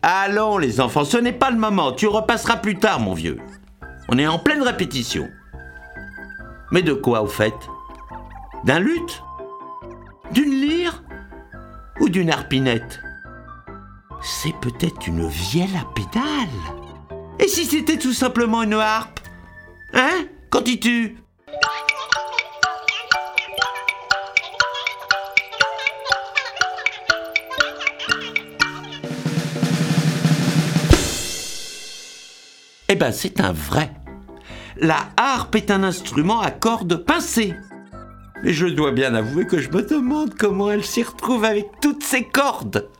Allons les enfants, ce n'est pas le moment, tu repasseras plus tard mon vieux. On est en pleine répétition. Mais de quoi au fait? D'un luth? D'une lyre? Ou d'une harpinette? C'est peut-être une vielle à pédales. Et si c'était tout simplement une harpe? Hein? Qu'en dis-tu? Eh ben, c'est un vrai. La harpe est un instrument à cordes pincées. Mais je dois bien avouer que je me demande comment elle s'y retrouve avec toutes ces cordes.